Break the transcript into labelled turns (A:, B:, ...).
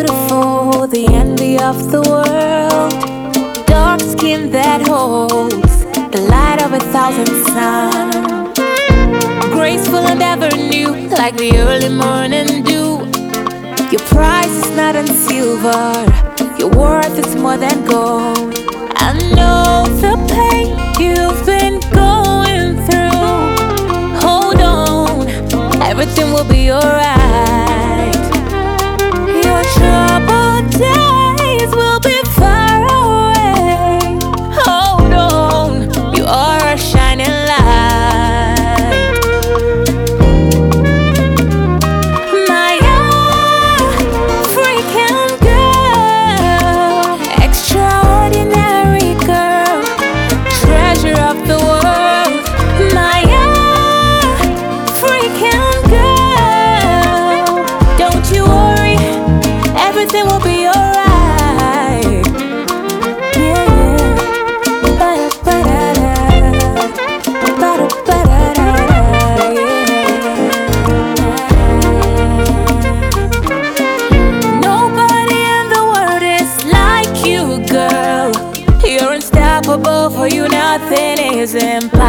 A: beautiful, the envy of the world. Dark skin that holds the light of 1,000 suns. Graceful and ever new, like the early morning dew. Your price is not in silver, your worth is more than gold. I know the pain you've been going through. Hold on, everything will be alright. Your troubled days will be far away. Hold on, you are a shining light. My African girl, extraordinary girl, treasure of the world. My African girl, don't you worry, everything will be alright. Yeah. Ba-da-ba-da-da. Ba-da-ba-da-da-da. Yeah. Nobody in the world is like you, girl. You're unstoppable, for you nothing is impossible.